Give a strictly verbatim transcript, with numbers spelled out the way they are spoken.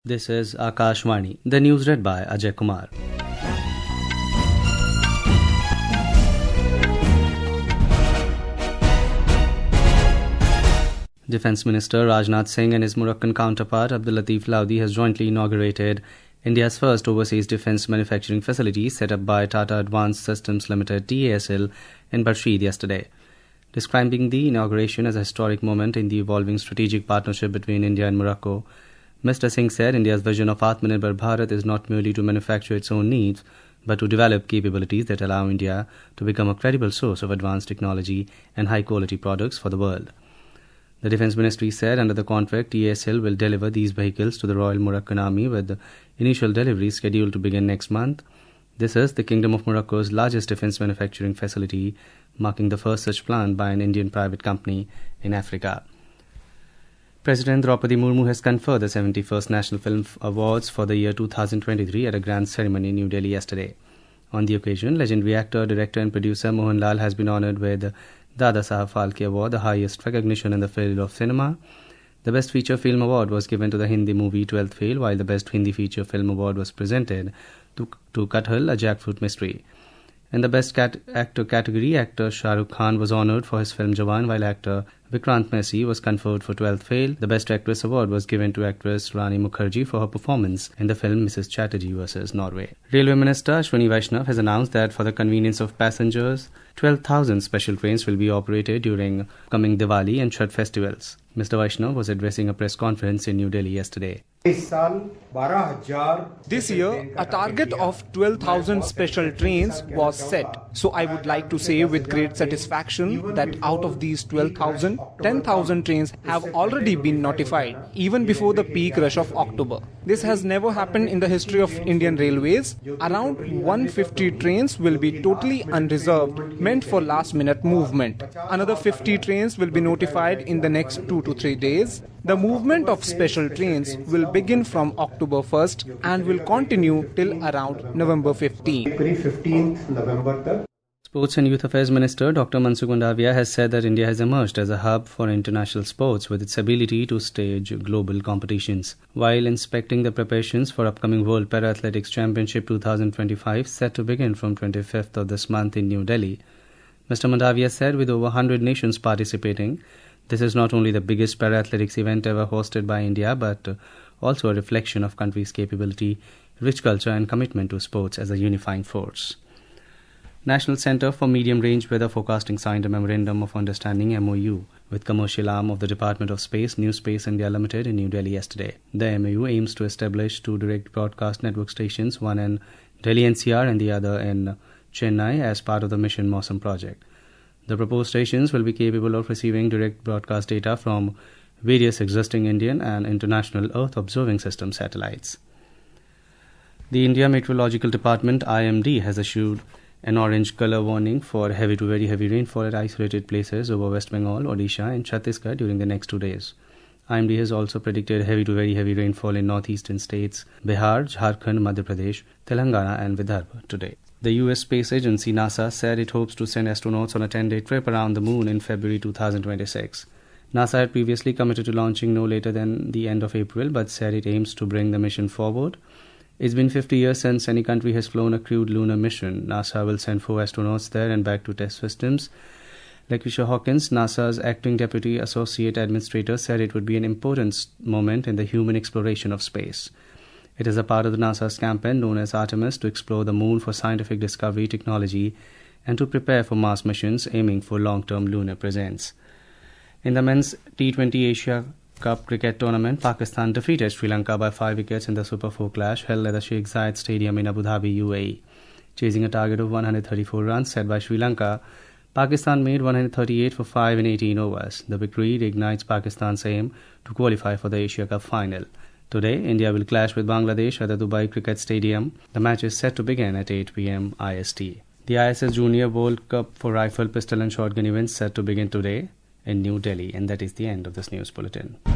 This is Akashvani. The news read by Ajay Kumar. Defence Minister Rajnath Singh and his Moroccan counterpart Abdul Latif Laudi has jointly inaugurated India's first overseas defence manufacturing facility set up by Tata Advanced Systems Limited T A S L in Barshid yesterday. Describing the inauguration as a historic moment in the evolving strategic partnership between India and Morocco, Mister Singh said India's vision of Atmanirbhar Bharat is not merely to manufacture its own needs, but to develop capabilities that allow India to become a credible source of advanced technology and high-quality products for the world. The Defence Ministry said under the contract, T A S L will deliver these vehicles to the Royal Moroccan Army, with the initial delivery scheduled to begin next month. This is the Kingdom of Morocco's largest defence manufacturing facility, marking the first such plant by an Indian private company in Africa. President Draupadi Murmu has conferred the seventy-first National Film Awards for the year two thousand twenty-three at a grand ceremony in New Delhi yesterday. On the occasion, legendary actor, director and producer Mohanlal has been honoured with the Dada Saheb Phalke Award, the highest recognition in the field of cinema. The Best Feature Film Award was given to the Hindi movie twelfth Fail, while the Best Hindi Feature Film Award was presented to, to Kathal, a Jackfruit Mystery. In the Best cat- Actor category, actor Shah Rukh Khan was honoured for his film Jawan, while actor Vikrant Massey was conferred for twelfth Fail. The Best Actress Award was given to actress Rani Mukherjee for her performance in the film Missus Chatterjee versus Norway. Railway Minister Ashwini Vaishnav has announced that for the convenience of passengers, twelve thousand special trains will be operated during coming Diwali and Chhath festivals. Mister Vaishnav was addressing a press conference in New Delhi yesterday. This year, a target of twelve thousand special trains was set. So I would like to say with great satisfaction that out of these twelve thousand, ten thousand trains have already been notified, even before the peak rush of October. This has never happened in the history of Indian Railways. Around one hundred fifty trains will be totally unreserved, meant for last-minute movement. Another fifty trains will be notified in the next two to three days. The movement of special trains will begin from October first and will continue till around November fifteenth. Sports and Youth Affairs Minister Doctor Mansukh Mandaviya has said that India has emerged as a hub for international sports with its ability to stage global competitions. While inspecting the preparations for upcoming World Para-Athletics Championship twenty twenty-five set to begin from twenty-fifth of this month in New Delhi, Mister Mandaviya said with over one hundred nations participating, this is not only the biggest para-athletics event ever hosted by India, but also a reflection of country's capability, rich culture and commitment to sports as a unifying force. National Centre for Medium Range Weather Forecasting signed a Memorandum of Understanding M O U with commercial arm of the Department of Space, New Space India Limited in New Delhi yesterday. The M O U aims to establish two direct broadcast network stations, one in Delhi N C R and the other in Chennai, as part of the Mission Mosam project. The proposed stations will be capable of receiving direct broadcast data from various existing Indian and international Earth observing system satellites. The India Meteorological Department I M D has issued an orange colour warning for heavy to very heavy rainfall at isolated places over West Bengal, Odisha and Chhattisgarh during the next two days. I M D has also predicted heavy to very heavy rainfall in northeastern states Bihar, Jharkhand, Madhya Pradesh, Telangana and Vidarbha today. The U S Space Agency NASA said it hopes to send astronauts on a ten-day trip around the moon in February two thousand twenty-six. NASA had previously committed to launching no later than the end of April, but said it aims to bring the mission forward. It's been fifty years since any country has flown a crewed lunar mission. NASA will send four astronauts there and back to test systems. Lakeisha Hawkins, NASA's acting deputy associate administrator, said it would be an important moment in the human exploration of space. It is a part of the NASA's campaign known as Artemis to explore the moon for scientific discovery, technology, and to prepare for Mars missions aiming for long-term lunar presence. In the men's T twenty Asia Cup cricket tournament, Pakistan defeated Sri Lanka by five wickets in the Super four clash held at the Sheikh Zayed Stadium in Abu Dhabi, U A E. Chasing a target of one hundred thirty-four runs set by Sri Lanka, Pakistan made one hundred thirty-eight for five in eighteen overs. The victory reignites Pakistan's aim to qualify for the Asia Cup final. Today, India will clash with Bangladesh at the Dubai Cricket Stadium. The match is set to begin at eight p.m. I S T. The I S S Junior World Cup for Rifle, Pistol and Shotgun events set to begin today in New Delhi. And that is the end of this news bulletin.